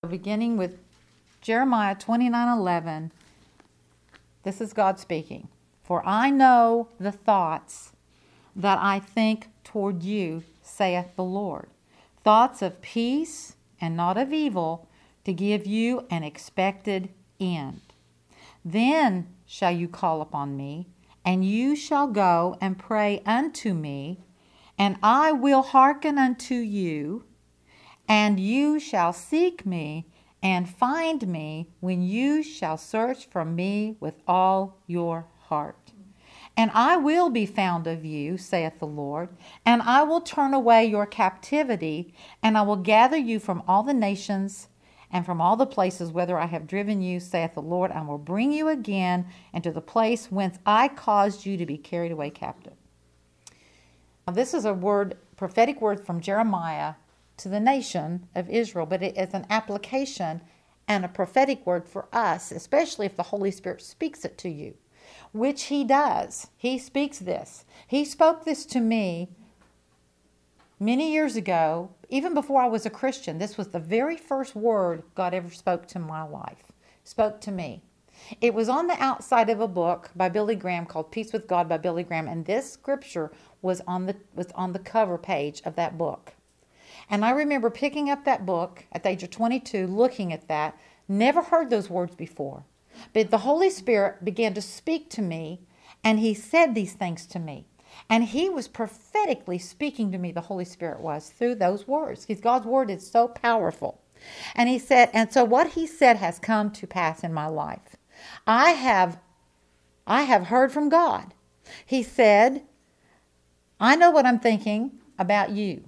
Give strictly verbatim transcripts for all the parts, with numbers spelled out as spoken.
Beginning with Jeremiah twenty-nine eleven. This is God speaking. For I know the thoughts that I think toward you, saith the Lord. Thoughts of peace and not of evil, to give you an expected end. Then shall you call upon me, and you shall go and pray unto me, and I will hearken unto you. And you shall seek me and find me when you shall search for me with all your heart. And I will be found of you, saith the Lord, and I will turn away your captivity, and I will gather you from all the nations and from all the places whither I have driven you, saith the Lord, and will bring you again into the place whence I caused you to be carried away captive. Now, this is a word, prophetic word from Jeremiah to the nation of Israel, but it is an application and a prophetic word for us, especially if the Holy Spirit speaks it to you, which He does. He speaks this. He spoke this to me many years ago, even before I was a Christian. This was the very first word God ever spoke to my life, spoke to me. It was on the outside of a book by Billy Graham called Peace with God by Billy Graham, and this scripture was on the was on the cover page of that book. And I remember picking up that book at the age of twenty-two, looking at that, never heard those words before. But the Holy Spirit began to speak to me, and He said these things to me. And He was prophetically speaking to me, the Holy Spirit was, through those words. Because God's Word is so powerful. And He said, and so what He said has come to pass in my life. I have, I have heard from God. He said, I know what I'm thinking about you.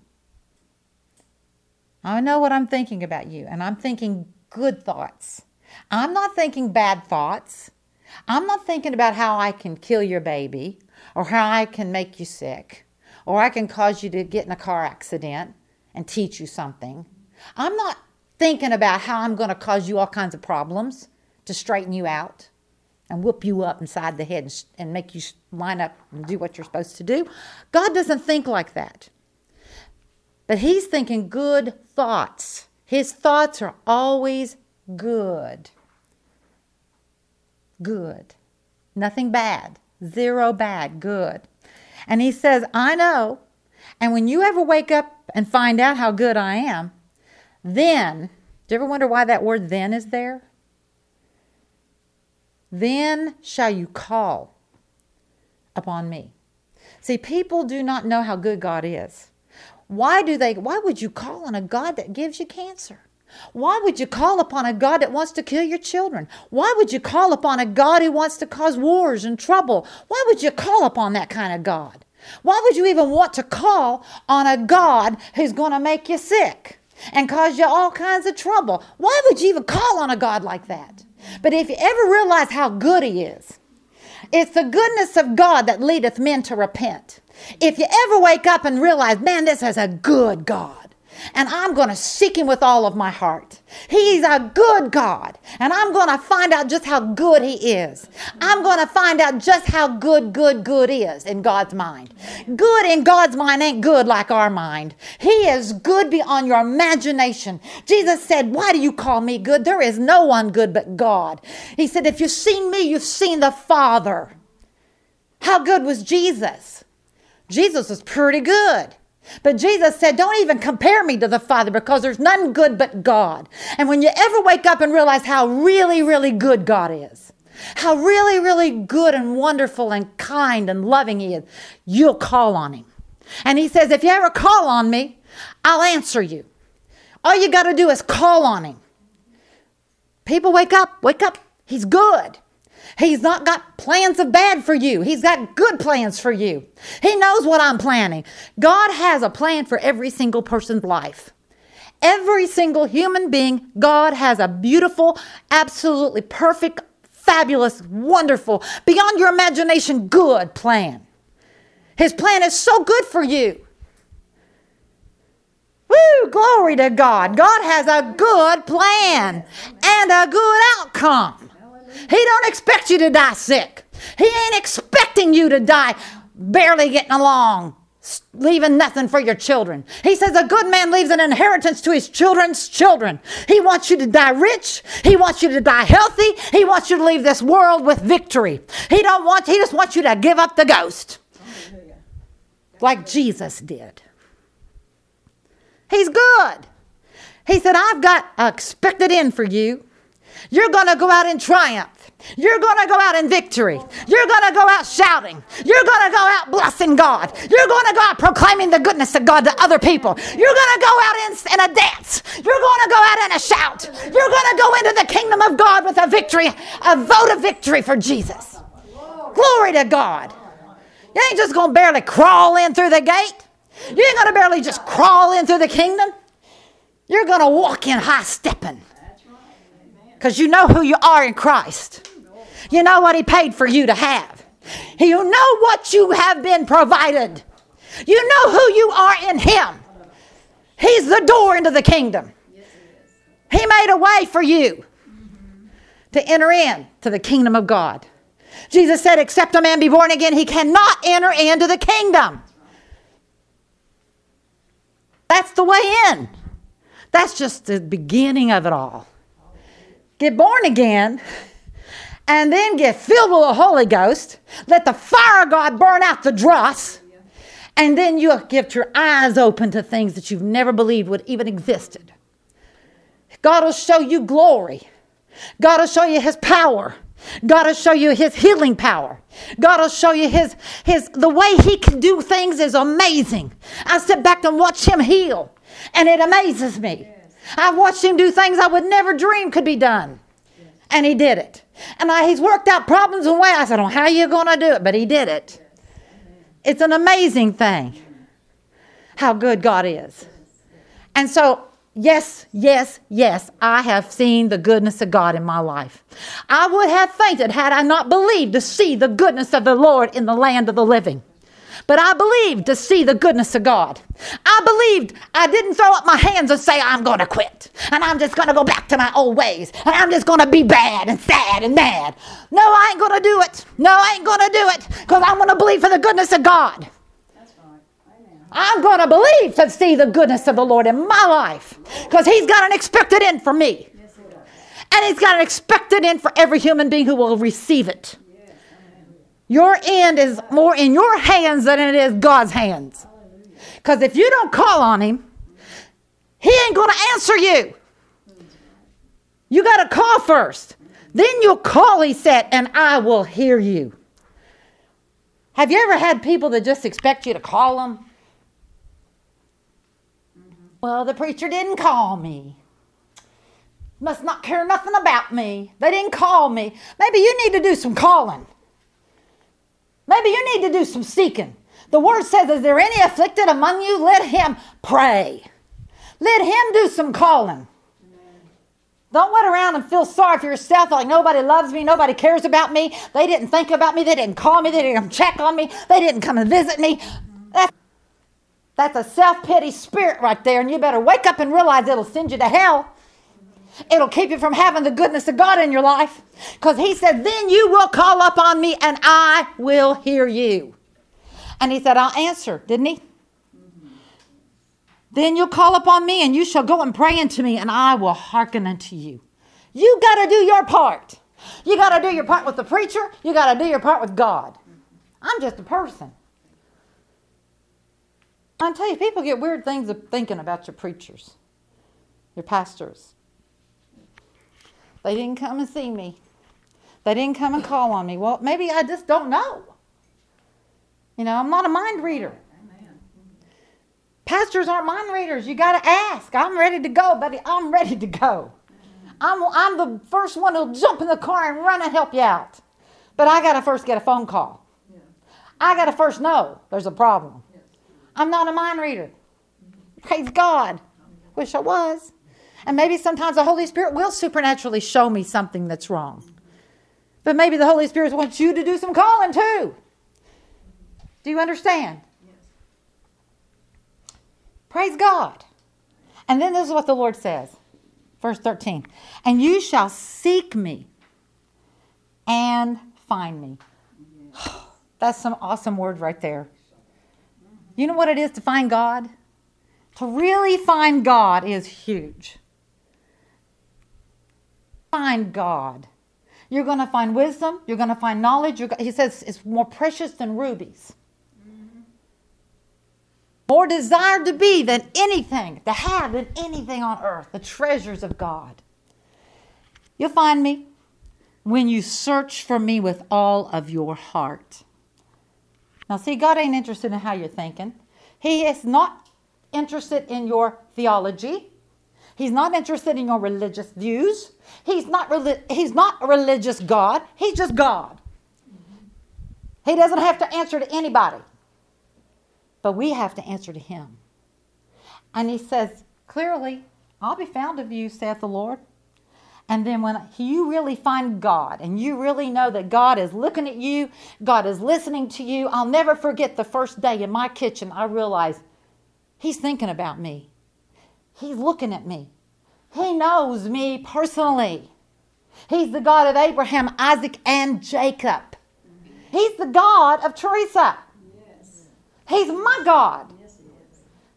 I know what I'm thinking about you, and I'm thinking good thoughts. I'm not thinking bad thoughts. I'm not thinking about how I can kill your baby, or how I can make you sick, or I can cause you to get in a car accident and teach you something. I'm not thinking about how I'm going to cause you all kinds of problems to straighten you out and whoop you up inside the head and, and make you line up and do what you're supposed to do. God doesn't think like that. But He's thinking good thoughts. His thoughts are always good. Good. Nothing bad. Zero bad. Good. And He says, I know. And when you ever wake up and find out how good I am, then, do you ever wonder why that word then is there? Then shall you call upon me. See, people do not know how good God is. Why do they, why would you call on a God that gives you cancer? Why would you call upon a God that wants to kill your children? Why would you call upon a God who wants to cause wars and trouble? Why would you call upon that kind of God? Why would you even want to call on a God who's going to make you sick and cause you all kinds of trouble? Why would you even call on a God like that? But if you ever realize how good He is, it's the goodness of God that leadeth men to repent. If you ever wake up and realize, man, this is a good God, and I'm going to seek Him with all of my heart. He's a good God, and I'm going to find out just how good He is. I'm going to find out just how good, good, good is in God's mind. Good in God's mind ain't good like our mind. He is good beyond your imagination. Jesus said, why do you call me good? There is no one good but God. He said, if you've seen me, you've seen the Father. How good was Jesus? Jesus was pretty good. But Jesus said, don't even compare me to the Father, because there's none good but God. And when you ever wake up and realize how really, really good God is, how really, really good and wonderful and kind and loving He is, you'll call on Him. And He says, if you ever call on me, I'll answer you. All you got to do is call on Him. People, wake up, wake up. He's good. He's not got plans of bad for you. He's got good plans for you. He knows what I'm planning. God has a plan for every single person's life. Every single human being, God has a beautiful, absolutely perfect, fabulous, wonderful, beyond your imagination, good plan. His plan is so good for you. Woo, glory to God. God has a good plan and a good outcome. He don't expect you to die sick. He ain't expecting you to die barely getting along, leaving nothing for your children. He says a good man leaves an inheritance to his children's children. He wants you to die rich. He wants you to die healthy. He wants you to leave this world with victory. He don't want, he just wants you to give up the ghost. Like Jesus did. He's good. He said, I've got an expected end for you. You're going to go out in triumph. You're going to go out in victory. You're going to go out shouting. You're going to go out blessing God. You're going to go out proclaiming the goodness of God to other people. You're going to go out in, in a dance. You're going to go out in a shout. You're going to go into the kingdom of God with a victory, a vote of victory for Jesus. Glory to God. You ain't just going to barely crawl in through the gate. You ain't going to barely just crawl in through the kingdom. You're going to walk in high stepping. Because you know who you are in Christ. You know what he paid for you to have. You know what you have been provided. You know who you are in him. He's the door into the kingdom. He made a way for you to enter in to the kingdom of God. Jesus said, except a man be born again, he cannot enter into the kingdom. That's the way in. That's just the beginning of it all. Get born again, and then get filled with the Holy Ghost. Let the fire of God burn out the dross. And then you'll get your eyes open to things that you've never believed would even existed. God will show you glory. God will show you his power. God will show you his healing power. God will show you his, his, the way he can do things is amazing. I sit back and watch him heal, and it amazes me. I've watched him do things I would never dream could be done. And he did it. And I, he's worked out problems in ways. I said, oh, how are you going to do it? But he did it. It's an amazing thing how good God is. And so, yes, yes, yes, I have seen the goodness of God in my life. I would have fainted had I not believed to see the goodness of the Lord in the land of the living. But I believed to see the goodness of God. I believed. I didn't throw up my hands and say, I'm going to quit. And I'm just going to go back to my old ways. And I'm just going to be bad and sad and mad. No, I ain't going to do it. No, I ain't going to do it. Because I'm going to believe for the goodness of God. That's right. Amen. I'm going to believe to see the goodness of the Lord in my life. Because he's got an expected end for me. Yes, he does. And he's got an expected end for every human being who will receive it. Your end is more in your hands than it is God's hands. Because if you don't call on him, he ain't going to answer you. You got to call first. Then you'll call, he said, and I will hear you. Have you ever had people that just expect you to call them? Well, the preacher didn't call me. Must not care nothing about me. They didn't call me. Maybe you need to do some calling. Maybe you need to do some seeking. The word says, is there any afflicted among you? Let him pray. Let him do some calling. Amen. Don't wait around and feel sorry for yourself like nobody loves me, nobody cares about me. They didn't think about me. They didn't call me. They didn't come check on me. They didn't come and visit me. That's, that's a self-pity spirit right there, and you better wake up and realize it'll send you to hell. It'll keep you from having the goodness of God in your life. Because he said, then you will call upon me and I will hear you. And he said, I'll answer, didn't he? Mm-hmm. Then you'll call upon me and you shall go and pray unto me and I will hearken unto you. You got to do your part. You got to do your part with the preacher. You got to do your part with God. I'm just a person. I tell you, people get weird things of thinking about your preachers, your pastors. They didn't come and see me. They didn't come and call on me. Well, maybe I just don't know. You know, I'm not a mind reader. Amen. Pastors aren't mind readers. You got to ask. I'm ready to go, buddy. I'm ready to go. I'm, I'm the first one who'll jump in the car and run and help you out. But I got to first get a phone call. Yeah. I got to first know there's a problem. Yes. I'm not a mind reader. Mm-hmm. Praise God. Wish I was. And maybe sometimes the Holy Spirit will supernaturally show me something that's wrong. But maybe the Holy Spirit wants you to do some calling too. Do you understand? Yes. Praise God. And then this is what the Lord says. Verse thirteen. And you shall seek me and find me. Yes. That's some awesome words right there. You know what it is to find God? To really find God is huge. Find God. You're going to find wisdom. You're going to find knowledge. You're, he says it's more precious than rubies. Mm-hmm. More desired to be than anything, to have than anything on earth, the treasures of God. You'll find me when you search for me with all of your heart. Now, see, God ain't interested in how you're thinking. He is not interested in your theology. He's not interested in your religious views. He's not, reli- he's not a religious God. He's just God. He doesn't have to answer to anybody. But we have to answer to him. And he says, clearly, I'll be found of you, saith the Lord. And then when you really find God and you really know that God is looking at you, God is listening to you, I'll never forget the first day in my kitchen, I realized he's thinking about me. He's looking at me. He knows me personally. He's the God of Abraham, Isaac, and Jacob. He's the God of Teresa. Yes. He's my God. Yes, he is.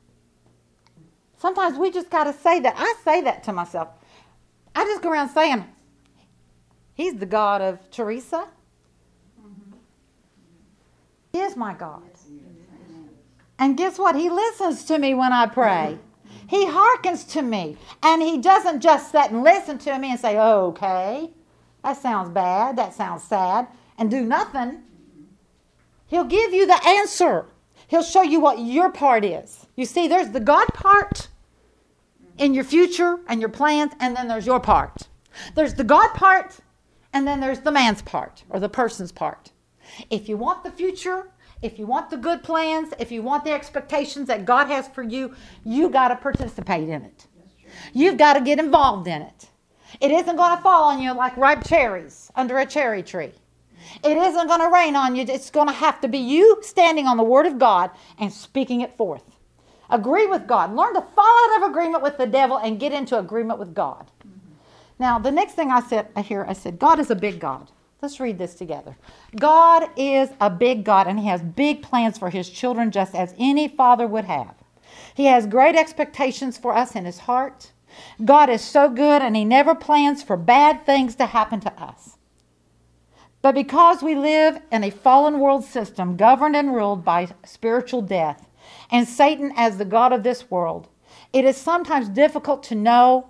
Sometimes we just got to say that. I say that to myself. I just go around saying, he's the God of Teresa. Mm-hmm. He is my God. Yes, he is. And guess what? He listens to me when I pray. He hearkens to me. And he doesn't just sit and listen to me and say, oh, okay, that sounds bad, that sounds sad, and do nothing. He'll give you the answer. He'll show you what your part is. You see, there's the God part in your future and your plans, and then there's your part. There's the God part, and then there's the man's part, or the person's part. If you want the future, if you want the good plans, if you want the expectations that God has for you, you got to participate in it. You've got to get involved in it. It isn't going to fall on you like ripe cherries under a cherry tree. It isn't going to rain on you. It's going to have to be you standing on the Word of God and speaking it forth. Agree with God. Learn to fall out of agreement with the devil and get into agreement with God. Mm-hmm. Now, the next thing I said here, I said, God is a big God. Let's read this together. God is a big God, and he has big plans for his children, just as any father would have. He has great expectations for us in his heart. God is so good, and he never plans for bad things to happen to us. But because we live in a fallen world system governed and ruled by spiritual death, and Satan as the god of this world, it is sometimes difficult to know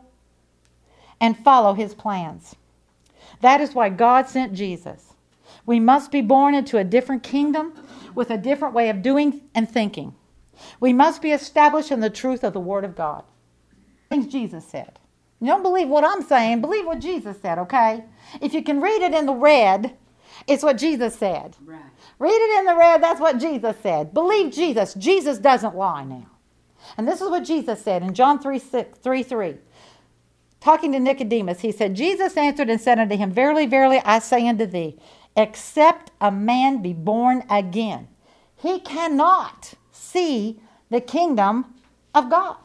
and follow his plans. That is why God sent Jesus. We must be born into a different kingdom with a different way of doing and thinking. We must be established in the truth of the Word of God. Things Jesus said. You don't believe what I'm saying, believe what Jesus said, okay? If you can read it in the red, it's what Jesus said. Right. Read it in the red, that's what Jesus said. Believe Jesus. Jesus doesn't lie now. And this is what Jesus said in John three three. Talking to Nicodemus, he said, Jesus answered and said unto him, Verily, verily, I say unto thee, except a man be born again, he cannot see the kingdom of God.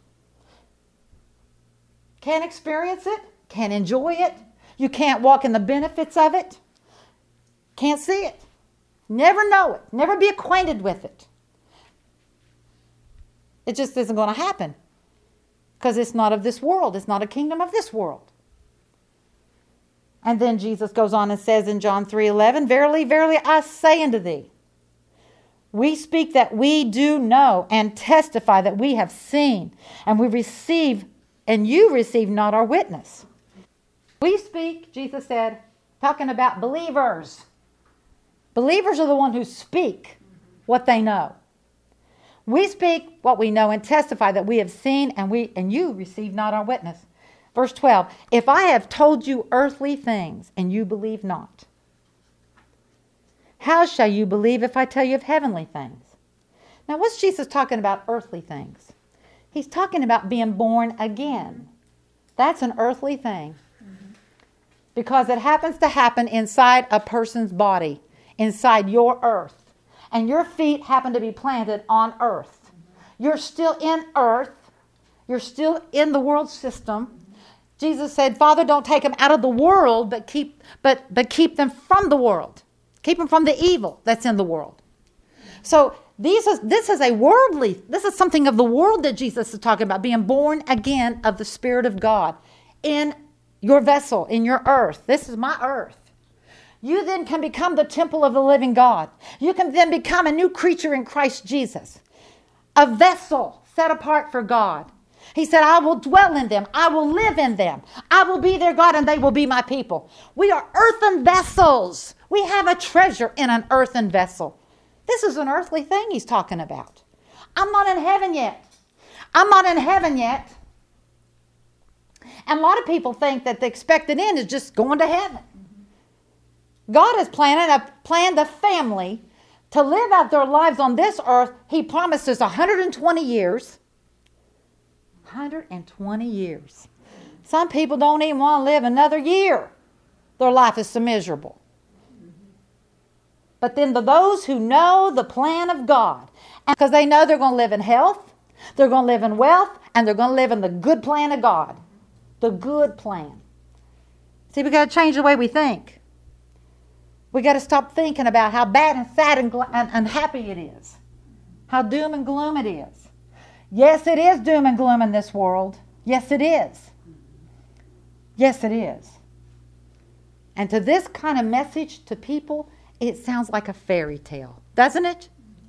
Can't experience it, can't enjoy it. You can't walk in the benefits of it. Can't see it. Never know it. Never be acquainted with it. It just isn't going to happen. Because it's not of this world. It's not a kingdom of this world. And then Jesus goes on and says in John three eleven, Verily, verily, I say unto thee, we speak that we do know and testify that we have seen, and we receive, and you receive not our witness. We speak, Jesus said, talking about believers. Believers are the ones who speak what they know. We speak what we know and testify that we have seen, and we and you receive not our witness. Verse twelve, if I have told you earthly things and you believe not, how shall you believe if I tell you of heavenly things? Now, what's Jesus talking about earthly things? He's talking about being born again. That's an earthly thing. Mm-hmm. Because it happens to happen inside a person's body, inside your earth. And your feet happen to be planted on earth. You're still in earth. You're still in the world system. Jesus said, Father, don't take them out of the world, but keep, but, but keep them from the world. Keep them from the evil that's in the world. So these is, this is a worldly, this is something of the world that Jesus is talking about, being born again of the Spirit of God in your vessel, in your earth. This is my earth. You then can become the temple of the living God. You can then become a new creature in Christ Jesus, a vessel set apart for God. He said, I will dwell in them. I will live in them. I will be their God and they will be my people. We are earthen vessels. We have a treasure in an earthen vessel. This is an earthly thing he's talking about. I'm not in heaven yet. I'm not in heaven yet. And a lot of people think that the expected end is just going to heaven. God has planned a, planned a family to live out their lives on this earth. He promised us one hundred twenty years. one hundred twenty years. Some people don't even want to live another year. Their life is so miserable. But then the, those who know the plan of God, because they know they're going to live in health, they're going to live in wealth, and they're going to live in the good plan of God. The good plan. See, we got to change the way we think. We got to stop thinking about how bad and sad and, gl- and unhappy it is. How doom and gloom it is. Yes, it is doom and gloom in this world. Yes, it is. Yes, it is. And to this kind of message to people, it sounds like a fairy tale, doesn't it?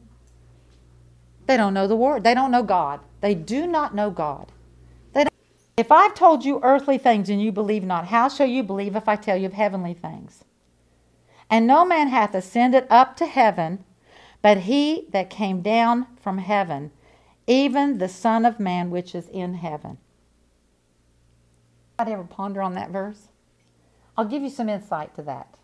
They don't know the word. They don't know God. They do not know God. They don't. If I've told you earthly things and you believe not, how shall you believe if I tell you of heavenly things? And no man hath ascended up to heaven, but he that came down from heaven, even the Son of Man which is in heaven. Did I ever ponder on that verse? I'll give you some insight to that.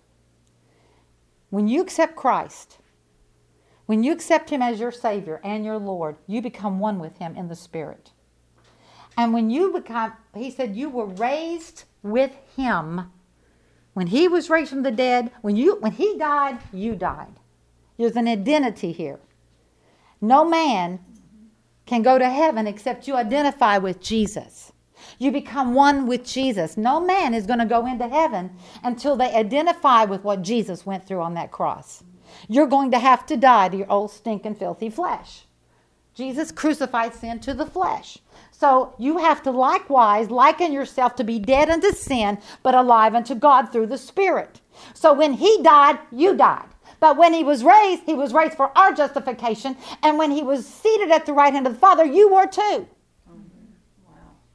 When you accept Christ, when you accept Him as your Savior and your Lord, you become one with Him in the Spirit. And when you become, He said you were raised with Him. When He was raised from the dead, when you when He died, you died. There's an identity here. No man can go to heaven except you identify with Jesus. You become one with Jesus. No man is going to go into heaven until they identify with what Jesus went through on that cross. You're going to have to die to your old stinking filthy flesh. Jesus crucified sin to the flesh. So you have to likewise liken yourself to be dead unto sin, but alive unto God through the Spirit. So when He died, you died. But when He was raised, He was raised for our justification. And when He was seated at the right hand of the Father, you were too. Wow.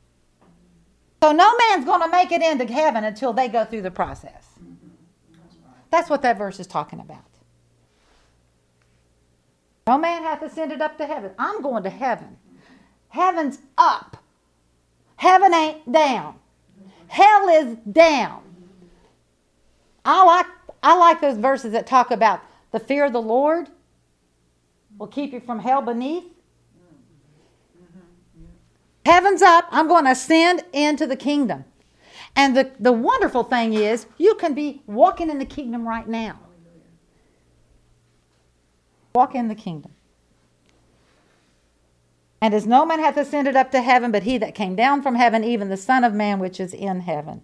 So no man's going to make it into heaven until they go through the process. That's right. That's what that verse is talking about. No man hath ascended up to heaven. I'm going to heaven. Heaven's up. Heaven ain't down. Hell is down. I like I like those verses that talk about the fear of the Lord will keep you from hell beneath. Heaven's up. I'm going to ascend into the kingdom. And the, the wonderful thing is you can be walking in the kingdom right now. Walk in the kingdom. And as no man hath ascended up to heaven, but He that came down from heaven, even the Son of Man which is in heaven.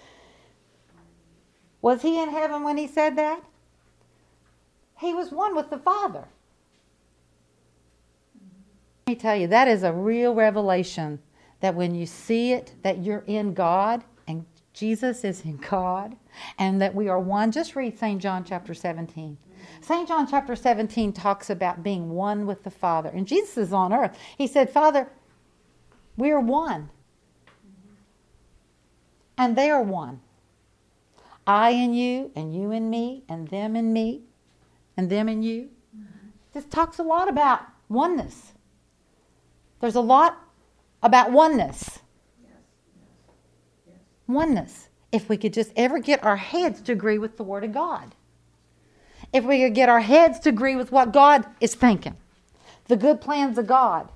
Was He in heaven when He said that? He was one with the Father. Let me tell you, that is a real revelation, that when you see it, that you're in God and Jesus is in God and that we are one. Just read Saint John chapter seventeen. Saint John chapter seventeen talks about being one with the Father. And Jesus is on earth. He said, Father, we are one. And they are one. I and you, and you and me, and them and me, and them and you. This talks a lot about oneness. There's a lot about oneness. Oneness. If we could just ever get our heads to agree with the Word of God. If we could get our heads to agree with what God is thinking. The good plans of God.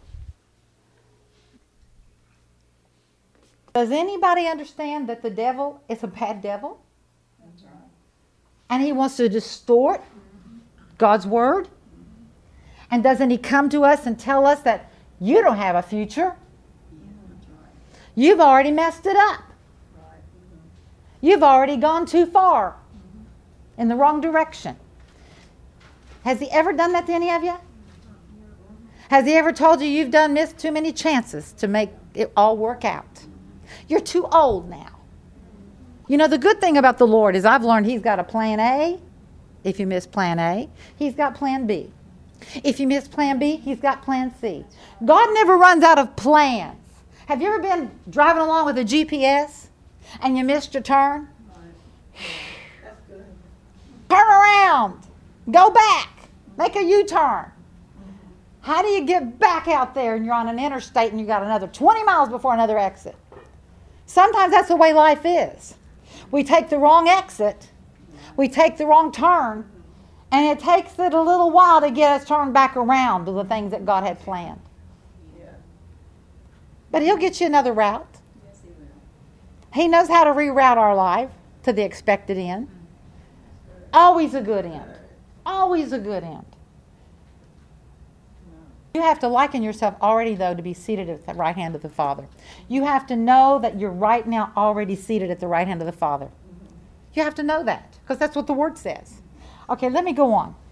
Does anybody understand that the devil is a bad devil? That's right. And he wants to distort God's Word? And doesn't he come to us and tell us that you don't have a future? You've already messed it up. You've already gone too far in the wrong direction. Has he ever done that to any of you? Has he ever told you you've done missed too many chances to make it all work out? You're too old now. You know, the good thing about the Lord is I've learned he's got a plan A. If you miss plan A, he's got plan B. If you miss plan B, he's got plan C. God never runs out of plans. Have you ever been driving along with a G P S and you missed your turn? That's good. Turn around. Go back. Make a U-turn. How do you get back out there and you're on an interstate and you got another twenty miles before another exit? Sometimes that's the way life is. We take the wrong exit. We take the wrong turn. And it takes it a little while to get us turned back around to the things that God had planned. Yeah. But he'll get you another route. Yes, he will. He knows how to reroute our life to the expected end. Always a good end. Always a good end. You have to liken yourself already, though, to be seated at the right hand of the Father. You have to know that you're right now already seated at the right hand of the Father. You have to know that, because that's what the Word says. Okay, let me go on.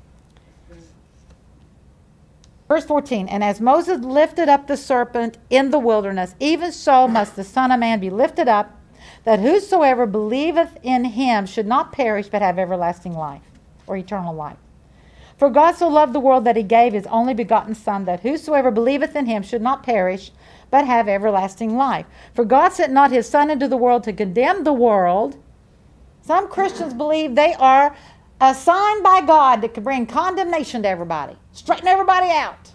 Verse fourteen, and as Moses lifted up the serpent in the wilderness, even so must the Son of Man be lifted up, that whosoever believeth in him should not perish, but have everlasting life, or eternal life. For God so loved the world that he gave his only begotten Son, that whosoever believeth in him should not perish, but have everlasting life. For God sent not his Son into the world to condemn the world. Some Christians believe they are assigned by God to bring condemnation to everybody, straighten everybody out.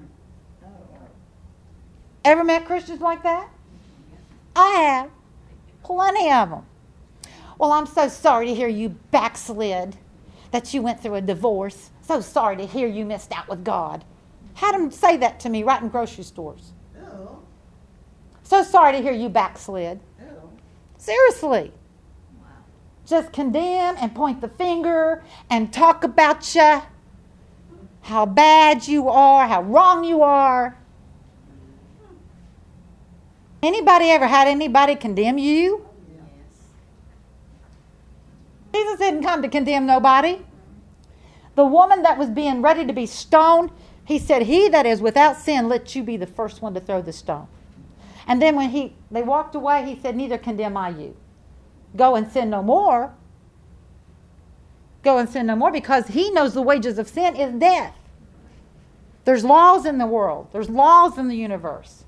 Ever met Christians like that? I have. Plenty of them. Well, I'm so sorry to hear you backslid, that you went through a divorce. So sorry to hear you missed out with God. Had them say that to me right in grocery stores. Oh. So sorry to hear you backslid. Oh. Seriously. Wow. Just condemn and point the finger and talk about you, how bad you are, how wrong you are. Anybody ever had anybody condemn you? Yes. Jesus didn't come to condemn nobody. The woman that was being ready to be stoned, he said, he that is without sin, let you be the first one to throw the stone. And then when he they walked away, he said, neither condemn I you. Go and sin no more. Go and sin no more, because he knows the wages of sin is death. There's laws in the world. There's laws in the universe.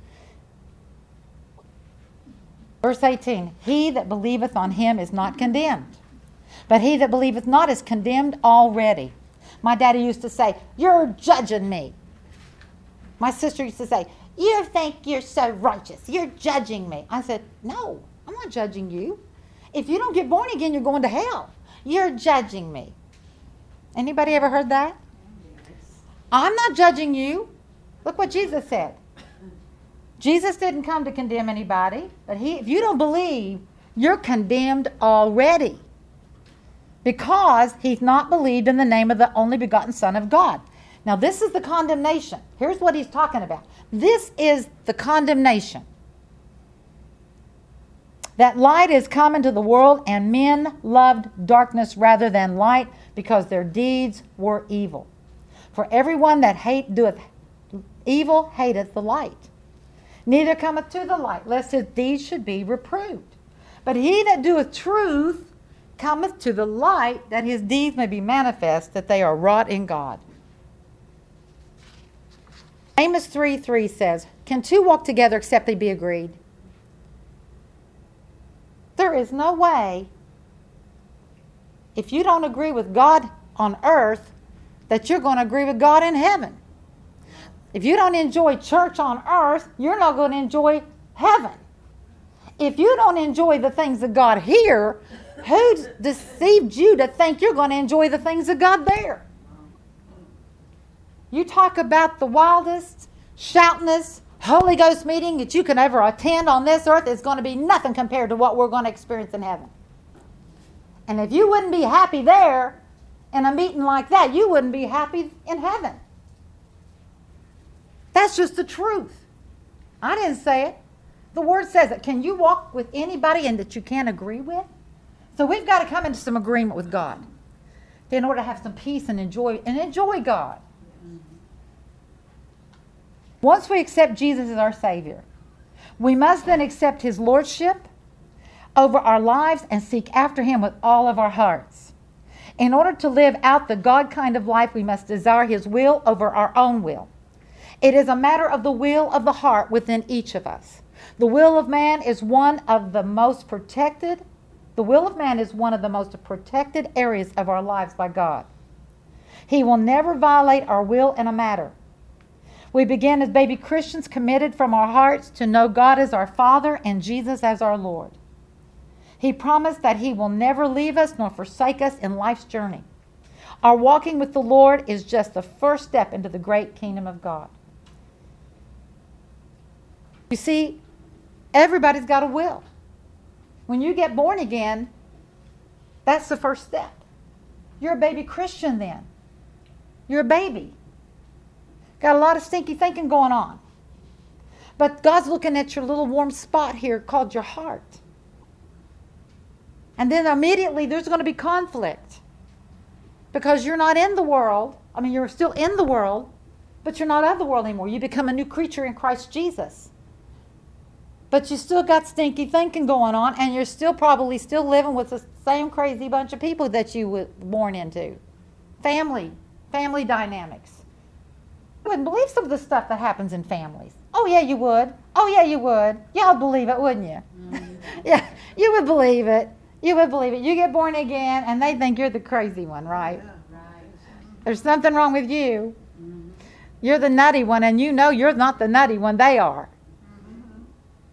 Verse eighteen, he that believeth on him is not condemned. But he that believeth not is condemned already. My daddy used to say, you're judging me. My sister used to say, you think you're so righteous. You're judging me. I said, no, I'm not judging you. If you don't get born again, you're going to hell. You're judging me. Anybody ever heard that? I'm not judging you. Look what Jesus said. Jesus didn't come to condemn anybody. But he, if you don't believe, you're condemned already. Because he's not believed in the name of the only begotten Son of God. Now this is the condemnation. Here's what he's talking about. This is the condemnation. That light is come into the world, and men loved darkness rather than light, because their deeds were evil. For everyone that hate doeth evil hateth the light, neither cometh to the light, lest his deeds should be reproved. But he that doeth truth cometh to the light, that his deeds may be manifest, that they are wrought in God. Amos three three says, can two walk together except they be agreed? There is no way, if you don't agree with God on earth, that you're going to agree with God in heaven. If you don't enjoy church on earth, you're not going to enjoy heaven. If you don't enjoy the things of God here, who deceived you to think you're going to enjoy the things of God there? You talk about the wildest, shoutingest, Holy Ghost meeting that you can ever attend on this earth is going to be nothing compared to what we're going to experience in heaven. And if you wouldn't be happy there in a meeting like that, you wouldn't be happy in heaven. That's just the truth. I didn't say it. The Word says it. Can you walk with anybody and that you can't agree with? So we've got to come into some agreement with God in order to have some peace and enjoy and enjoy God. Once we accept Jesus as our Savior, we must then accept His Lordship over our lives and seek after Him with all of our hearts. In order to live out the God kind of life, we must desire His will over our own will. It is a matter of the will of the heart within each of us. The will of man is one of the most protected, the will of man is one of the most protected areas of our lives by God. He will never violate our will in a matter. We begin as baby Christians committed from our hearts to know God as our Father and Jesus as our Lord. He promised that He will never leave us nor forsake us in life's journey. Our walking with the Lord is just the first step into the great kingdom of God. You see, everybody's got a will. When you get born again, that's the first step. You're a baby Christian then. You're a baby. Got a lot of stinky thinking going on. But God's looking at your little warm spot here called your heart. And then immediately there's going to be conflict. Because you're not in the world. I mean, you're still in the world, but you're not of the world anymore. You become a new creature in Christ Jesus. But you still got stinky thinking going on, and you're still probably still living with the same crazy bunch of people that you were born into. Family, family dynamics. You wouldn't believe some of the stuff that happens in families. Oh, yeah, you would. Oh, yeah, you would. Y'all believe it, wouldn't you? Mm-hmm. Yeah, you would believe it. You would believe it. You get born again, and they think you're the crazy one, right? Yeah, right. There's something wrong with you. Mm-hmm. You're the nutty one, and you know you're not the nutty one. They are. Mm-hmm.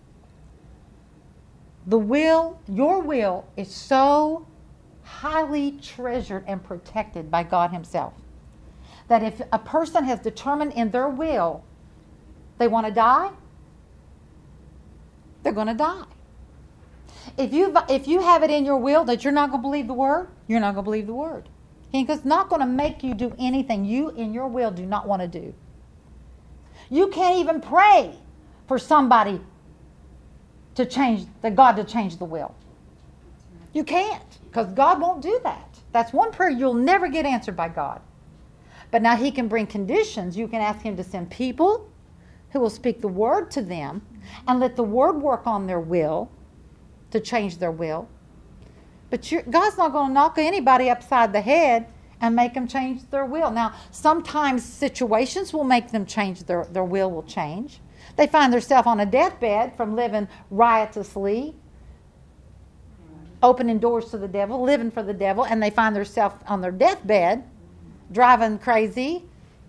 The will, your will, is so highly treasured and protected by God Himself that if a person has determined in their will they want to die, they're going to die. If you if you have it in your will that you're not going to believe the Word, you're not going to believe the Word. He's not going to make you do anything you in your will do not want to do. You can't even pray for somebody to change, that God to change the will. You can't, because God won't do that. That's one prayer you'll never get answered by God. But now He can bring conditions. You can ask Him to send people who will speak the Word to them and let the Word work on their will to change their will. But you're, God's not going to knock anybody upside the head and make them change their will. Now, sometimes situations will make them change, their, their will will change. They find themselves on a deathbed from living riotously, opening doors to the devil, living for the devil, and they find themselves on their deathbed, driving crazy.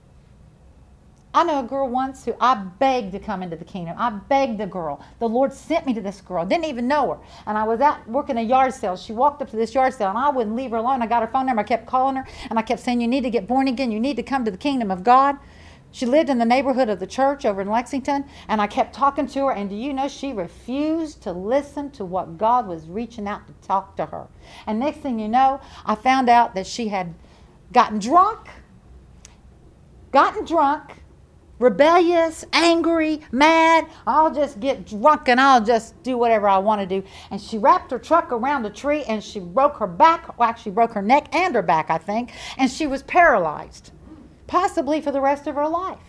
I know a girl once who I begged to come into the kingdom. I begged the girl. The Lord sent me to this girl. Didn't even know her. And I was out working a yard sale. She walked up to this yard sale, and I wouldn't leave her alone. I got her phone number. I kept calling her, and I kept saying, you need to get born again. You need to come to the kingdom of God. She lived in the neighborhood of the church over in Lexington, and I kept talking to her, and do you know, she refused to listen to what God was reaching out to talk to her. And next thing you know, I found out that she had gotten drunk, gotten drunk, rebellious, angry, mad. I'll just get drunk and I'll just do whatever I want to do. And she wrapped her truck around the tree and she broke her back. Well, actually broke her neck and her back, I think. And she was paralyzed, possibly for the rest of her life.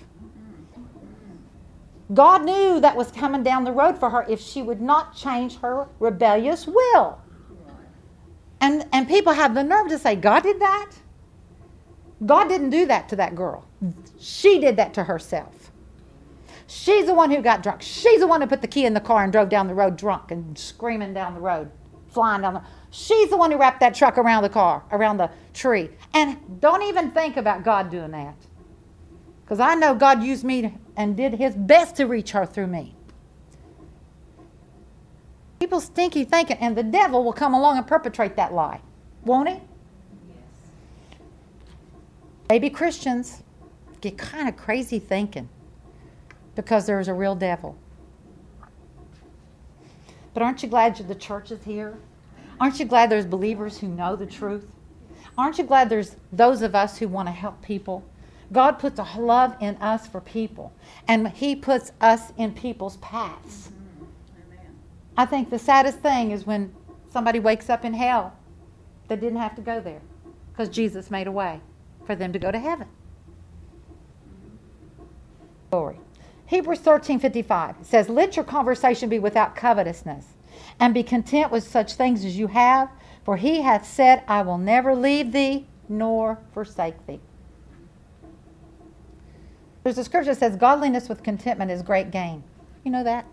God knew that was coming down the road for her if she would not change her rebellious will. And, and people have the nerve to say, God did that? God didn't do that to that girl. She did that to herself. She's the one who got drunk. She's the one who put the key in the car and drove down the road drunk and screaming down the road, flying down the... She's the one who wrapped that truck around the car, around the tree. And don't even think about God doing that. Because I know God used me and did His best to reach her through me. People stinky thinking, and the devil will come along and perpetrate that lie. Won't he? Baby Christians get kind of crazy thinking because there's a real devil. But aren't you glad the church is here? Aren't you glad there's believers who know the truth? Aren't you glad there's those of us who want to help people? God puts a love in us for people, and He puts us in people's paths. Mm-hmm. Amen. I think the saddest thing is when somebody wakes up in hell that didn't have to go there because Jesus made a way for them to go to heaven. Glory. Hebrews thirteen fifty-five says, let your conversation be without covetousness, and be content with such things as you have, for he hath said, I will never leave thee nor forsake thee. There's a scripture that says, godliness with contentment is great gain. You know that?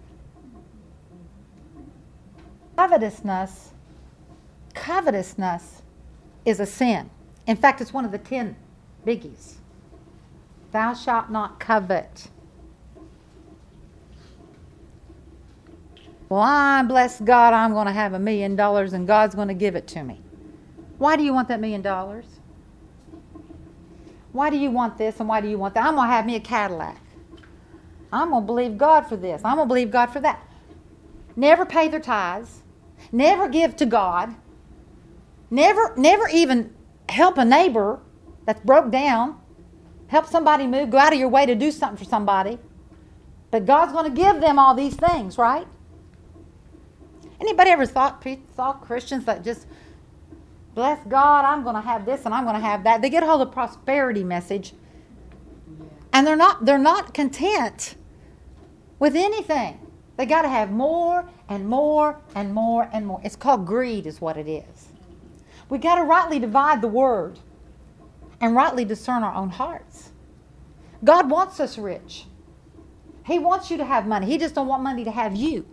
Covetousness, covetousness is a sin. In fact, it's one of the ten biggies. Thou shalt not covet. Well, I bless God, I'm going to have a million dollars and God's going to give it to me. Why do you want that million dollars? Why do you want this and why do you want that? I'm going to have me a Cadillac. I'm going to believe God for this. I'm going to believe God for that. Never pay their tithes. Never give to God. Never, never even help a neighbor that's broke down. Help somebody move. Go out of your way to do something for somebody. But God's going to give them all these things, right? Anybody ever thought, thought Christians that just, bless God, I'm going to have this and I'm going to have that. They get a hold of the prosperity message. And they're not, they're not content with anything. They got to have more and more and more and more. It's called greed is what it is. We got to rightly divide the word and rightly discern our own hearts. God wants us rich. He wants you to have money. He just don't want money to have you.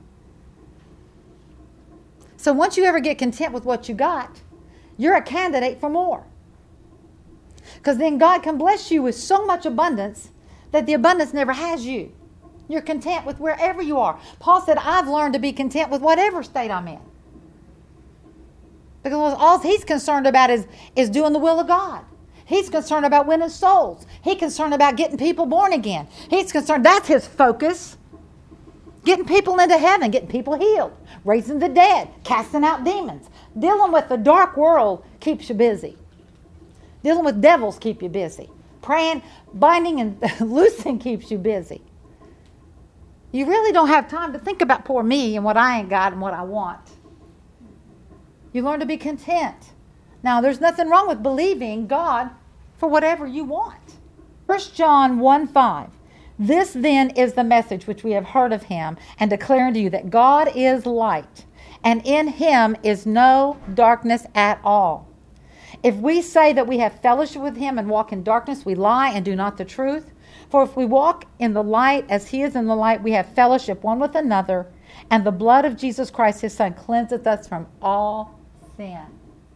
So once you ever get content with what you got, you're a candidate for more. Because then God can bless you with so much abundance that the abundance never has you. You're content with wherever you are. Paul said, I've learned to be content with whatever state I'm in. Because all he's concerned about is, is doing the will of God. He's concerned about winning souls. He's concerned about getting people born again. He's concerned, that's his focus. Getting people into heaven, getting people healed, raising the dead, casting out demons. Dealing with the dark world keeps you busy. Dealing with devils keep you busy. Praying, binding, and loosing keeps you busy. You really don't have time to think about poor me and what I ain't got and what I want. You learn to be content. Now, there's nothing wrong with believing God for whatever you want. First John one five. This then is the message which we have heard of him and declare unto you that God is light, and in him is no darkness at all. If we say that we have fellowship with him and walk in darkness, we lie and do not the truth. For if we walk in the light as he is in the light, we have fellowship one with another, and the blood of Jesus Christ his Son cleanseth us from all sin.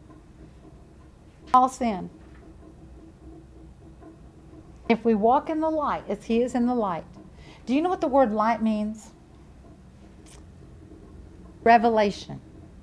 All sin. If we walk in the light as he is in the light. Do you know what the word light means? Revelation.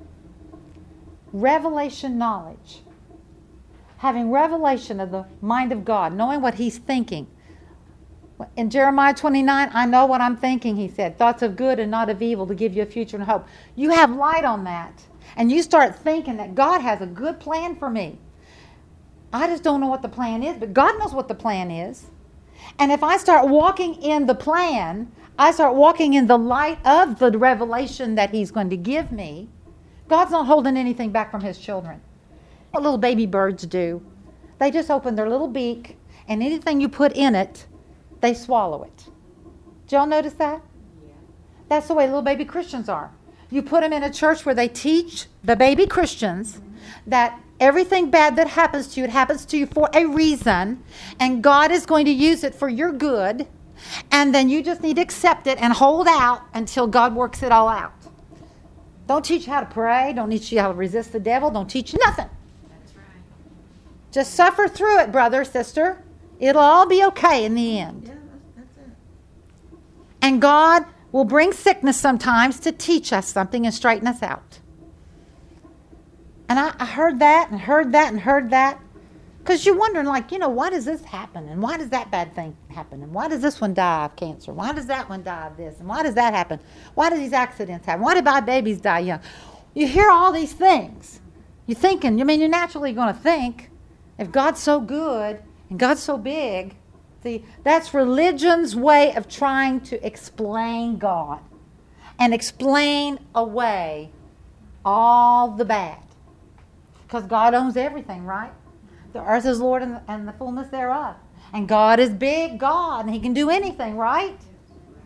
Revelation knowledge. Having revelation of the mind of God, knowing what he's thinking. In Jeremiah twenty-nine, I know what I'm thinking, he said. Thoughts of good and not of evil to give you a future and hope. You have light on that. And you start thinking that God has a good plan for me. I just don't know what the plan is, but God knows what the plan is. And if I start walking in the plan, I start walking in the light of the revelation that he's going to give me, God's not holding anything back from his children. What little baby birds do, they just open their little beak, and anything you put in it, they swallow it. Did y'all notice that? Yeah. That's the way little baby Christians are. You put them in a church where they teach the baby Christians mm-hmm. that everything bad that happens to you, it happens to you for a reason, and God is going to use it for your good, and then you just need to accept it and hold out until God works it all out. Don't teach you how to pray. Don't teach you how to resist the devil. Don't teach you nothing. That's right. Just suffer through it, brother, sister. It'll all be okay in the end. Yeah, that's, that's it. And God will bring sickness sometimes to teach us something and straighten us out. And I, I heard that and heard that and heard that. Because you're wondering, like, you know, why does this happen? And why does that bad thing happen? And why does this one die of cancer? Why does that one die of this? And why does that happen? Why do these accidents happen? Why do my babies die young? You hear all these things. You're thinking, I mean, you're naturally going to think, if God's so good and God's so big, see, that's religion's way of trying to explain God and explain away all the bad. Because God owns everything, right? The earth is Lord and the, and the fullness thereof. And God is big God, and he can do anything, right?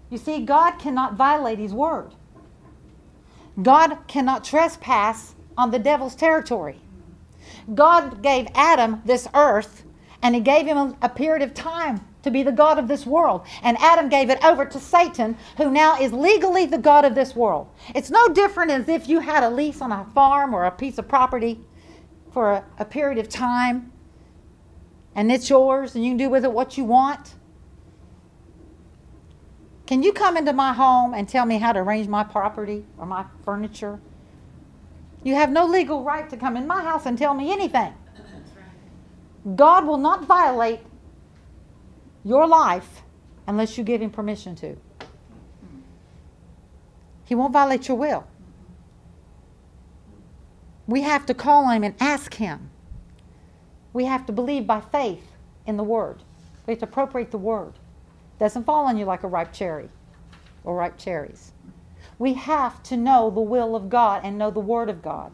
You see, God cannot violate his word. God cannot trespass on the devil's territory. God gave Adam this earth, and he gave him a, a period of time to be the God of this world. And Adam gave it over to Satan, who now is legally the God of this world. It's no different as if you had a lease on a farm or a piece of property for a, a period of time, and it's yours, and you can do with it what you want. Can you come into my home and tell me how to arrange my property or my furniture? You have no legal right to come in my house and tell me anything. God will not violate your life unless you give him permission to. He won't violate your will. We have to call on him and ask him. We have to believe by faith in the word. We have to appropriate the word. It doesn't fall on you like a ripe cherry or ripe cherries. We have to know the will of God and know the word of God.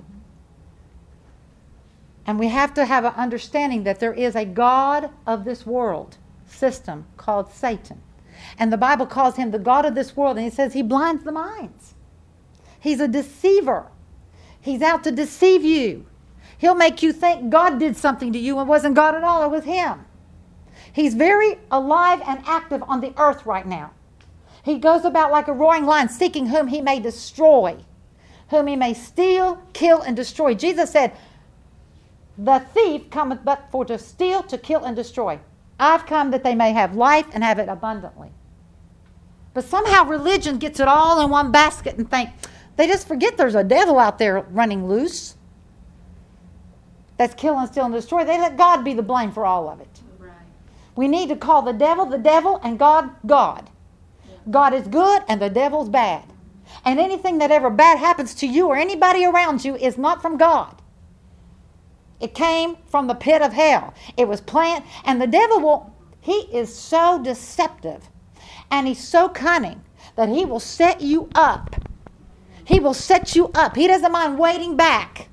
And we have to have an understanding that there is a God of this world system called Satan. And the Bible calls him the God of this world, and it says he blinds the minds. He's a deceiver. He's out to deceive you. He'll make you think God did something to you and it wasn't God at all, it was him. He's very alive and active on the earth right now. He goes about like a roaring lion, seeking whom he may destroy, whom he may steal, kill, and destroy. Jesus said, the thief cometh but for to steal, to kill, and destroy. I've come that they may have life and have it abundantly. But somehow religion gets it all in one basket and think, they just forget there's a devil out there running loose that's killing, stealing, and destroy. They let God be the blame for all of it. Right. We need to call the devil the devil and God, God. God is good and the devil's bad. And anything that ever bad happens to you or anybody around you is not from God. It came from the pit of hell. It was planned. And the devil will, he is so deceptive and he's so cunning that he will set you up. He will set you up. He doesn't mind waiting back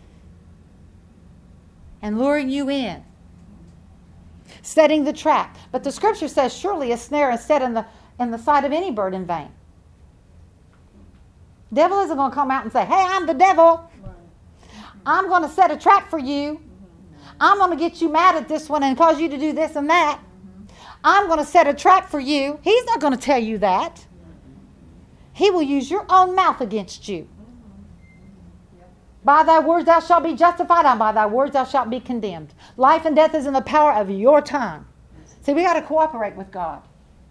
and luring you in, setting the trap. But the scripture says, surely a snare is set in the in the sight of any bird in vain. Devil isn't going to come out and say, hey, I'm the devil. I'm going to set a trap for you. I'm going to get you mad at this one and cause you to do this and that. I'm going to set a trap for you. He's not going to tell you that. He will use your own mouth against you. By thy words thou shalt be justified, and by thy words thou shalt be condemned. Life and death is in the power of your tongue. See, we got to cooperate with God.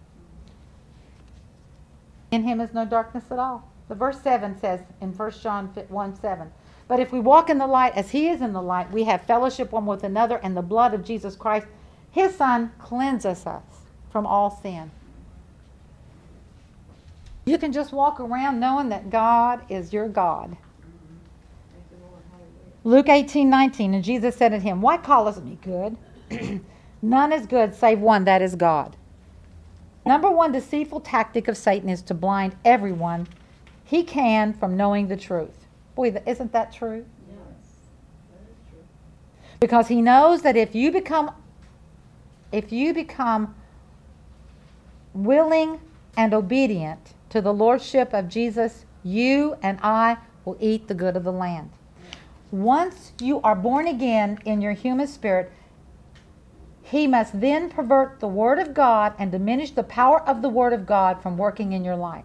In him is no darkness at all. The verse seven says in First John one seven, but if we walk in the light as he is in the light, we have fellowship one with another, and the blood of Jesus Christ, his Son, cleanses us from all sin. You can just walk around knowing that God is your God. Luke eighteen nineteen, and Jesus said unto him, why callest me good? None is good save one, that is God. Number one deceitful tactic of Satan is to blind everyone he can from knowing the truth. Boy, isn't that true? Yes, that is true. Because he knows that if you become, if you become willing and obedient to the lordship of Jesus, you and I will eat the good of the land. Once you are born again in your human spirit, he must then pervert the Word of God and diminish the power of the Word of God from working in your life.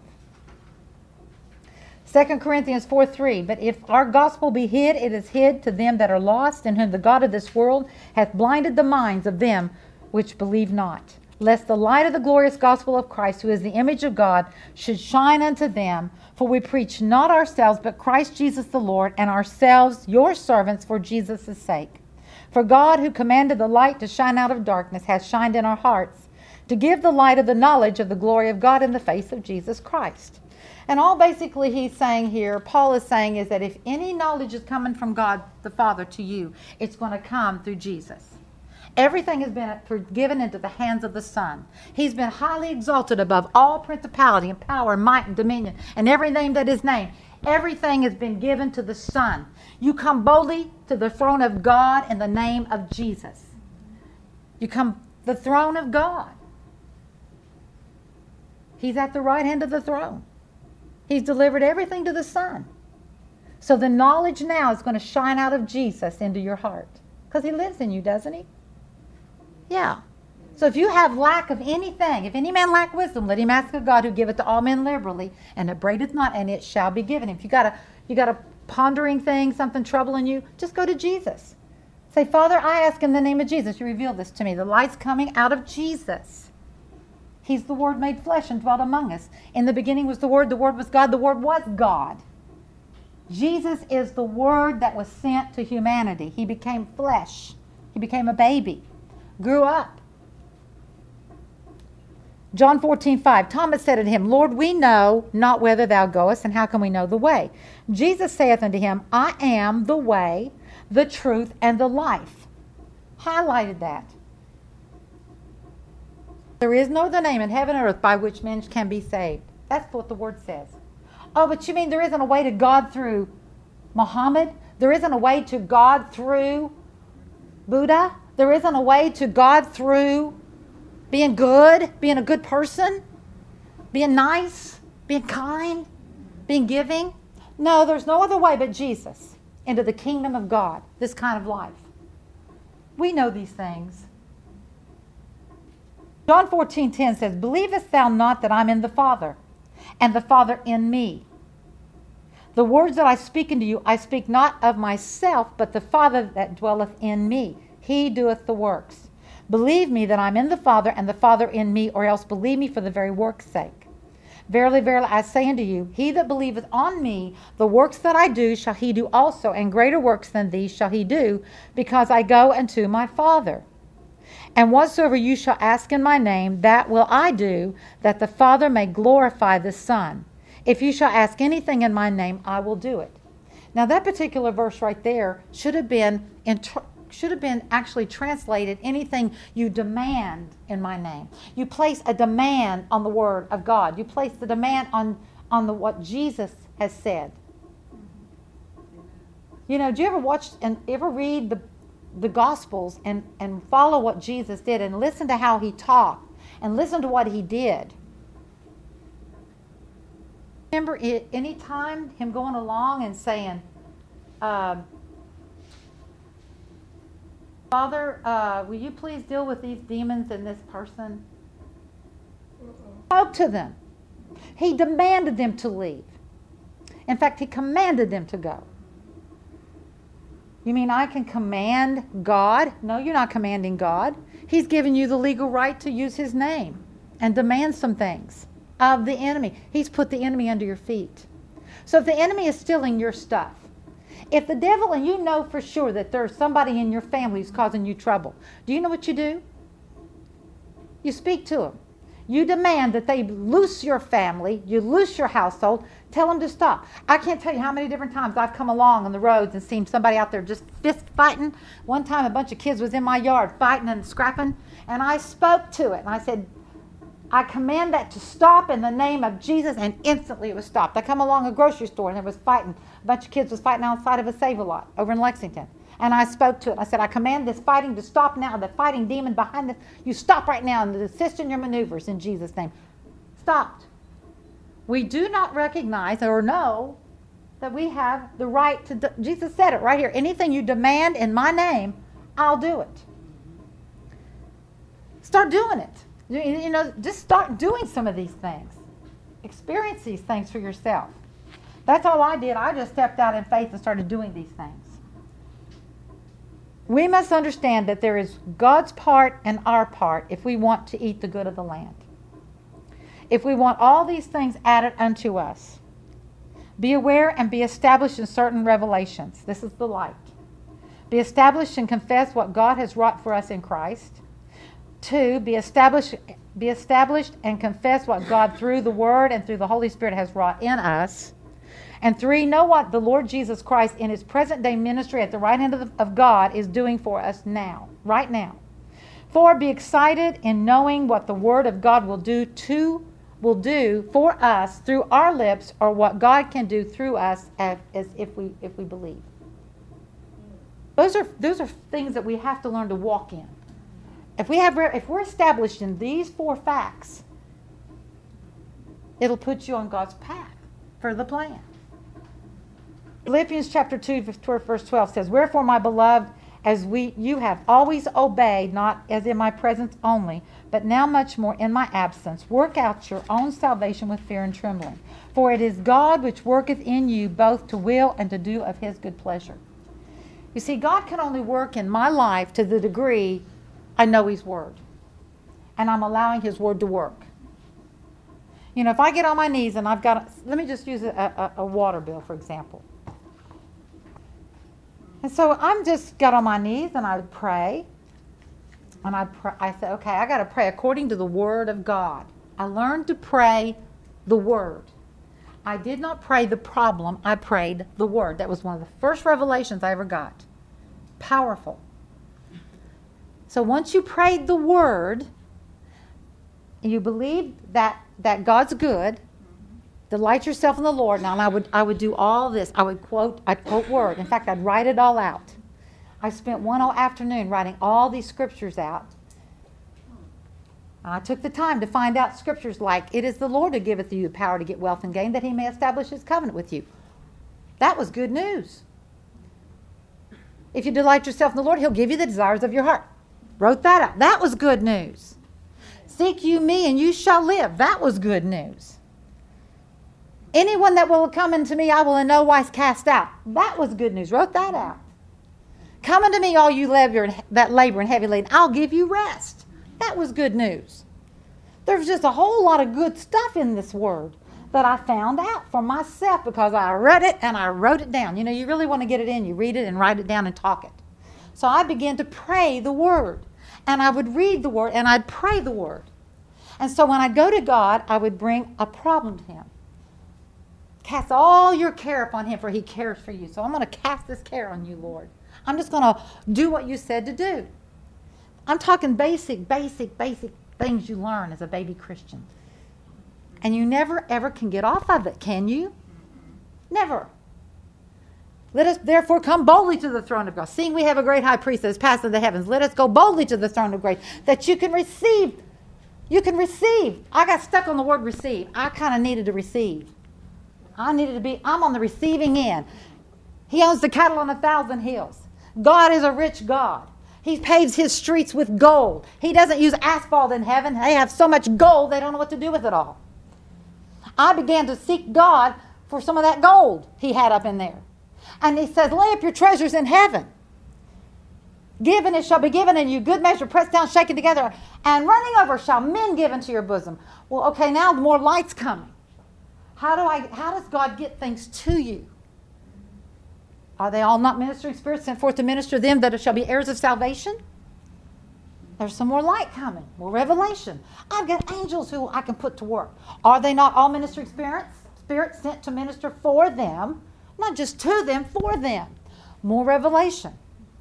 Second Corinthians four three, but if our gospel be hid, it is hid to them that are lost, in whom the God of this world hath blinded the minds of them which believe not, lest the light of the glorious gospel of Christ, who is the image of God, should shine unto them. For we preach not ourselves, but Christ Jesus the Lord, and ourselves your servants for Jesus' sake. For God, who commanded the light to shine out of darkness, hath shined in our hearts, to give the light of the knowledge of the glory of God in the face of Jesus Christ. And all basically he's saying here, Paul is saying, is that if any knowledge is coming from God the Father to you, it's going to come through Jesus. Everything has been given into the hands of the Son. He's been highly exalted above all principality and power and might and dominion and every name that is named. Everything has been given to the Son. You come boldly to the throne of God in the name of Jesus. You come to the throne of God. He's at the right hand of the throne. He's delivered everything to the Son. So the knowledge now is going to shine out of Jesus into your heart. Because he lives in you, doesn't he? Yeah. So if you have lack of anything, if any man lack wisdom, let him ask of God who giveth to all men liberally, and upbraideth not, and it shall be given him. If you got a you got a pondering thing, something troubling you, just go to Jesus. Say, Father, I ask in the name of Jesus, you reveal this to me. The light's coming out of Jesus. He's the Word made flesh and dwelt among us. In the beginning was the Word, the Word was God, the Word was God. Jesus is the Word that was sent to humanity. He became flesh. He became a baby. Grew up. John fourteen five, Thomas said unto him, Lord, we know not whither thou goest, and how can we know the way? Jesus saith unto him, I am the way, the truth, and the life. Highlighted that. There is no other name in heaven or earth by which men can be saved. That's what the Word says. Oh, but you mean there isn't a way to God through Muhammad? There isn't a way to God through Buddha? There isn't a way to God through being good, being a good person, being nice, being kind, being giving? No, there's no other way but Jesus into the kingdom of God, this kind of life. We know these things. John fourteen ten says, Believest thou not that I'm in the Father, and the Father in me? The words that I speak unto you, I speak not of myself, but the Father that dwelleth in me. He doeth the works. Believe me that I'm in the Father, and the Father in me, or else believe me for the very work's sake. Verily, verily, I say unto you, he that believeth on me, the works that I do shall he do also, and greater works than these shall he do, because I go unto my Father. And whatsoever you shall ask in my name, that will I do, that the Father may glorify the Son. If you shall ask anything in my name, I will do it. Now that particular verse right there should have been inter- should have been actually translated, anything you demand in my name. You place a demand on the Word of God. You place the demand on, on the what Jesus has said. You know, do you ever watch and ever read the the Gospels and, and follow what Jesus did and listen to how he talked and listen to what he did? Remember it, any time him going along and saying, uh, Father, uh, will you please deal with these demons in this person? Spoke to them. He demanded them to leave. In fact, he commanded them to go. You mean I can command God? No, you're not commanding God. He's given you the legal right to use his name and demand some things of the enemy. He's put the enemy under your feet. So if the enemy is stealing your stuff, if the devil, and you know for sure that there's somebody in your family who's causing you trouble, do you know what you do? You speak to them. You demand that they loose your family, you loose your household, tell them to stop. I can't tell you how many different times I've come along on the roads and seen somebody out there just fist fighting. One time a bunch of kids was in my yard fighting and scrapping, and I spoke to it, and I said, I command that to stop in the name of Jesus, and instantly it was stopped. I come along a grocery store and there was fighting. A bunch of kids was fighting outside of a Save-A-Lot over in Lexington. And I spoke to it. I said, I command this fighting to stop now. The fighting demon behind this, you stop right now and desist in your maneuvers in Jesus' name. Stopped. We do not recognize or know that we have the right to, do, Jesus said it right here, anything you demand in my name, I'll do it. Start doing it. You know, just start doing some of these things. Experience these things for yourself. That's all I did. I just stepped out in faith and started doing these things. We must understand that there is God's part and our part if we want to eat the good of the land. If we want all these things added unto us. Be aware and be established in certain revelations. This is the light. Be established and confess what God has wrought for us in Christ. Two, be established, be established and confess what God through the Word and through the Holy Spirit has wrought in us. And three, know what the Lord Jesus Christ in his present day ministry at the right hand of, the, of God is doing for us now, right now. Four, be excited in knowing what the Word of God will do to, will do for us through our lips, or what God can do through us as, as if we if we believe. Those are those are things that we have to learn to walk in. If we have, if we're established in these four facts, It'll put you on God's path for the plan. Philippians chapter two, verse twelve says, "Wherefore, my beloved, as we you have always obeyed, not as in my presence only, but now much more in my absence, work out your own salvation with fear and trembling. For it is God which worketh in you both to will and to do of his good pleasure." You see, God can only work in my life to the degree I know his word. And I'm allowing his word to work. You know, if I get on my knees and I've got, let me just use a, a, a water bill, for example. And so I'm just got on my knees and I would pray. And I pray, I said, okay, I got to pray according to the word of God. I learned to pray the word. I did not pray the problem. I prayed the word. That was one of the first revelations I ever got. Powerful. So once you prayed the word, and you believe that, that God's good, delight yourself in the Lord. Now, and I would I would do all this. I would quote, I'd quote word. In fact, I'd write it all out. I spent one whole afternoon writing all these scriptures out. I took the time to find out scriptures like, "It is the Lord who giveth you the power to get wealth and gain, that he may establish his covenant with you." That was good news. If you delight yourself in the Lord, he'll give you the desires of your heart. Wrote that out. That was good news. "Seek you me and you shall live." That was good news. "Anyone that will come unto me, I will in no wise cast out." That was good news. Wrote that out. "Come unto me, all you labor that labor and heavy laden, I'll give you rest." That was good news. There's just a whole lot of good stuff in this word that I found out for myself because I read it and I wrote it down. You know, you really want to get it in. You read it and write it down and talk it. So I began to pray the word. And I would read the word and I'd pray the word. And so when I'd go to God, I would bring a problem to him. Cast all your care upon him, for he cares for you. So I'm going to cast this care on you, Lord. I'm just going to do what you said to do. I'm talking basic, basic, basic things you learn as a baby Christian. And you never, ever can get off of it, can you? Never. "Let us therefore come boldly to the throne of God. Seeing we have a great high priest that has passed into the heavens, let us go boldly to the throne of grace, that you can receive." You can receive. I got stuck on the word receive. I kind of needed to receive. I needed to be, I'm on the receiving end. He owns the cattle on a thousand hills. God is a rich God. He paves his streets with gold. He doesn't use asphalt in heaven. They have so much gold, they don't know what to do with it all. I began to seek God for some of that gold he had up in there. And he says, "Lay up your treasures in heaven. Give and it shall be given in you. Good measure, pressed down, shaken together, and running over shall men give into your bosom." Well, okay, now more light's coming. How do I? How does God get things to you? Are they all not ministering spirits sent forth to minister them that shall be heirs of salvation? There's some more light coming, more revelation. I've got angels who I can put to work. Are they not all ministering spirits? Spirits sent to minister for them, not just to them, for them. More revelation.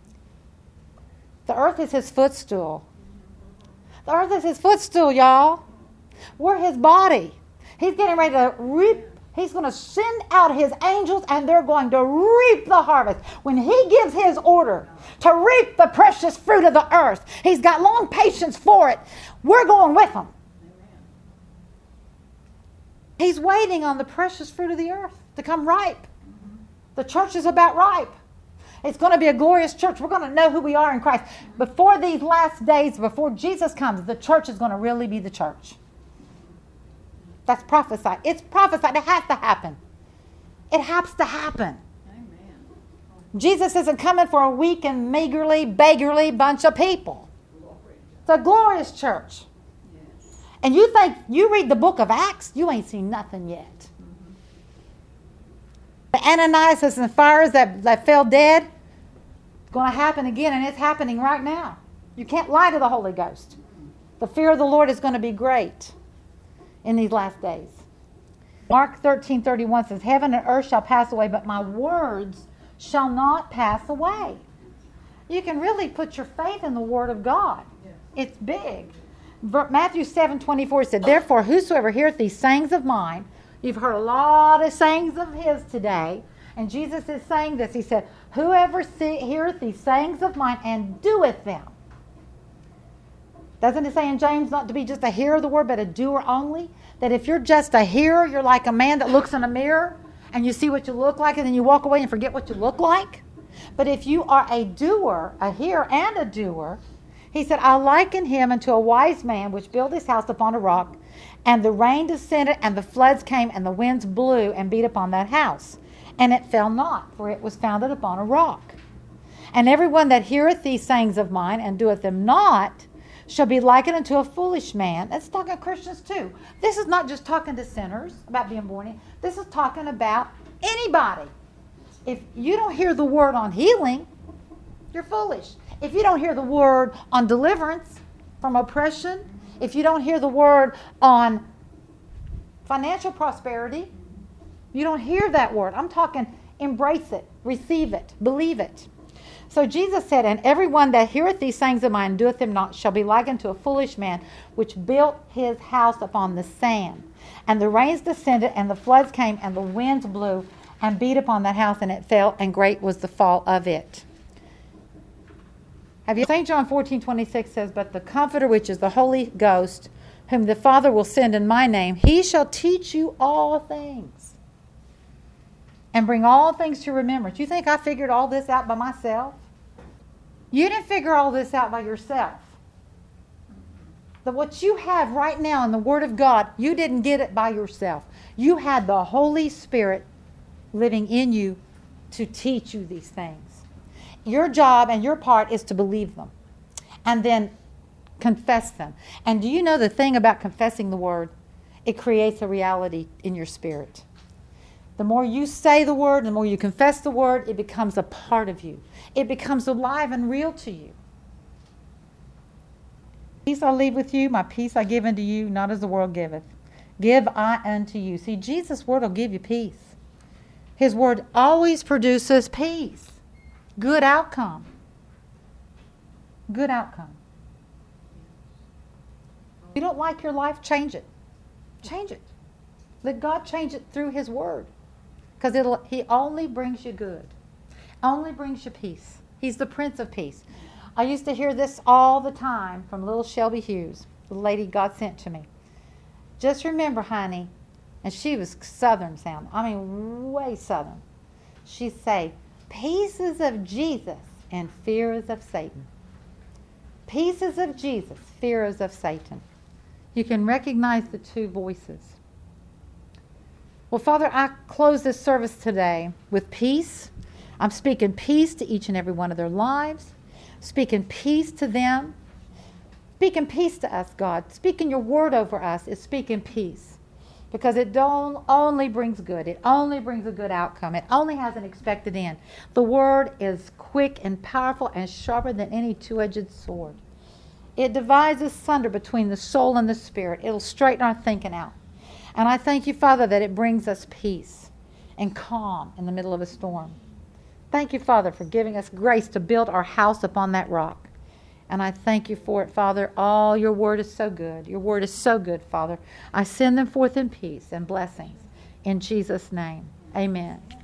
The earth is his footstool. The earth is his footstool, y'all. We're his body. He's getting ready to reap. He's going to send out his angels and they're going to reap the harvest. When he gives his order to reap the precious fruit of the earth, he's got long patience for it. We're going with him. He's waiting on the precious fruit of the earth to come ripe. The church is about ripe. It's going to be a glorious church. We're going to know who we are in Christ. Before these last days, before Jesus comes, the church is going to really be the church. That's prophesied. It's prophesied. It has to happen. It has to happen. Amen. Jesus isn't coming for a weak and meagerly, beggarly bunch of people. It's a glorious church. Yes. And you think, you read the book of Acts, you ain't seen nothing yet. Mm-hmm. The Ananias and Sapphira that, that fell dead, it's going to happen again, and it's happening right now. You can't lie to the Holy Ghost. The fear of the Lord is going to be great in these last days. Mark thirteen thirty-one says, "Heaven and earth shall pass away, but my words shall not pass away." You can really put your faith in the Word of God. It's big. Matthew seven twenty-four said, "Therefore whosoever heareth these sayings of mine," you've heard a lot of sayings of his today, and Jesus is saying this. He said, "Whoever see, heareth these sayings of mine and doeth them." Doesn't it say in James not to be just a hearer of the word, but a doer only? That if you're just a hearer, you're like a man that looks in a mirror and you see what you look like and then you walk away and forget what you look like. But if you are a doer, a hearer and a doer, he said, I liken him unto a wise man which built his house upon a rock, and the rain descended, and the floods came, and the winds blew and beat upon that house. And it fell not, for it was founded upon a rock. And everyone that heareth these sayings of mine, and doeth them not, shall be likened unto a foolish man. That's talking to Christians too. This is not just talking to sinners about being born again. This is talking about anybody. If you don't hear the word on healing, you're foolish. If you don't hear the word on deliverance from oppression, if you don't hear the word on financial prosperity, you don't hear that word. I'm talking embrace it, receive it, believe it. So Jesus said, and everyone that heareth these sayings of mine and doeth them not shall be likened to a foolish man which built his house upon the sand. And the rains descended, and the floods came, and the winds blew and beat upon that house, and it fell, and great was the fall of it. Have you Saint John fourteen twenty-six says, but the Comforter, which is the Holy Ghost, whom the Father will send in my name, he shall teach you all things and bring all things to remembrance. You think I figured all this out by myself? You didn't figure all this out by yourself. That what you have right now in the Word of God, you didn't get it by yourself. You had the Holy Spirit living in you to teach you these things. Your job and your part is to believe them and then confess them. And do you know the thing about confessing the word? It creates a reality in your spirit. The more you say the word, the more you confess the word, it becomes a part of you. It becomes alive and real to you. Peace I leave with you, my peace I give unto you, not as the world giveth. Give I unto you. See, Jesus' word will give you peace. His word always produces peace. Good outcome. Good outcome. If you don't like your life, change it. Change it. Let God change it through His Word. Because it'll He only brings you good. Only brings you peace. He's the Prince of Peace. I used to hear this all the time from little Shelby Hughes, the lady God sent to me. Just remember, honey, and she was Southern sound. I mean, way Southern. She'd say, peace is of Jesus and fear is of Satan. Peace is of Jesus, fear is of Satan. You can recognize the two voices. Well, Father, I close this service today with peace. I'm speaking peace to each and every one of their lives. Speaking peace to them. Speaking peace to us, God. Speaking your word over us is speaking peace. Because it don't only brings good. It only brings a good outcome. It only has an expected end. The word is quick and powerful and sharper than any two-edged sword. It divides asunder between the soul and the spirit. It'll straighten our thinking out. And I thank you, Father, that it brings us peace and calm in the middle of a storm. Thank you, Father, for giving us grace to build our house upon that rock. And I thank you for it, Father. Oh, your word is so good. Your word is so good, Father. I send them forth in peace and blessings. In Jesus' name, amen.